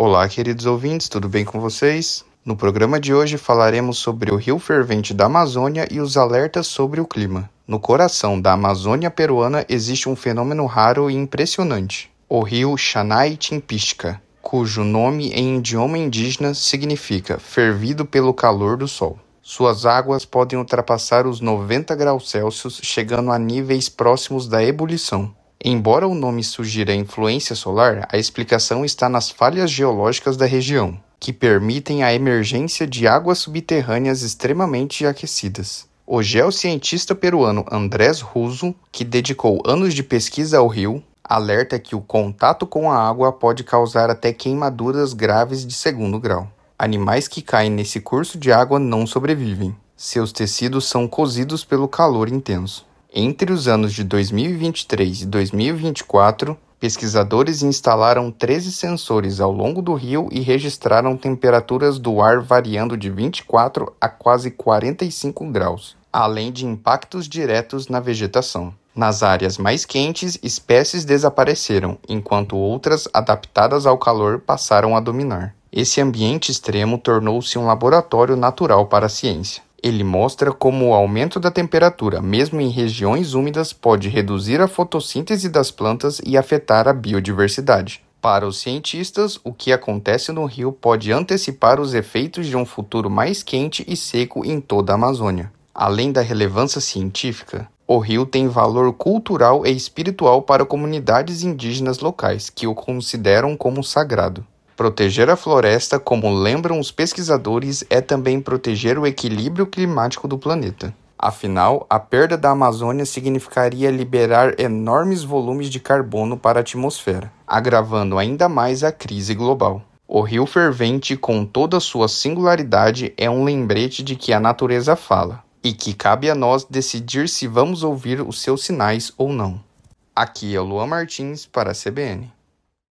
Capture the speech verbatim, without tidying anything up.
Olá, queridos ouvintes, tudo bem com vocês? No programa de hoje falaremos sobre o rio fervente da Amazônia e os alertas sobre o clima. No coração da Amazônia peruana existe um fenômeno raro e impressionante, o rio Xanay-Timpixca, cujo nome em idioma indígena significa fervido pelo calor do sol. Suas águas podem ultrapassar os noventa graus Celsius, chegando a níveis próximos da ebulição. Embora o nome sugira influência solar, a explicação está nas falhas geológicas da região, que permitem a emergência de águas subterrâneas extremamente aquecidas. O geocientista peruano Andrés Russo, que dedicou anos de pesquisa ao rio, alerta que o contato com a água pode causar até queimaduras graves de segundo grau. Animais que caem nesse curso de água não sobrevivem. Seus tecidos são cozidos pelo calor intenso. Entre os anos de dois mil e vinte e três e dois mil e vinte e quatro, pesquisadores instalaram treze sensores ao longo do rio e registraram temperaturas do ar variando de vinte e quatro a quase quarenta e cinco graus, além de impactos diretos na vegetação. Nas áreas mais quentes, espécies desapareceram, enquanto outras, adaptadas ao calor, passaram a dominar. Esse ambiente extremo tornou-se um laboratório natural para a ciência. Ele mostra como o aumento da temperatura, mesmo em regiões úmidas, pode reduzir a fotossíntese das plantas e afetar a biodiversidade. Para os cientistas, o que acontece no rio pode antecipar os efeitos de um futuro mais quente e seco em toda a Amazônia. Além da relevância científica, o rio tem valor cultural e espiritual para comunidades indígenas locais, que o consideram como sagrado. Proteger a floresta, como lembram os pesquisadores, é também proteger o equilíbrio climático do planeta. Afinal, a perda da Amazônia significaria liberar enormes volumes de carbono para a atmosfera, agravando ainda mais a crise global. O rio fervente, com toda a sua singularidade, é um lembrete de que a natureza fala, e que cabe a nós decidir se vamos ouvir os seus sinais ou não. Aqui é o Luan Martins para a C B N.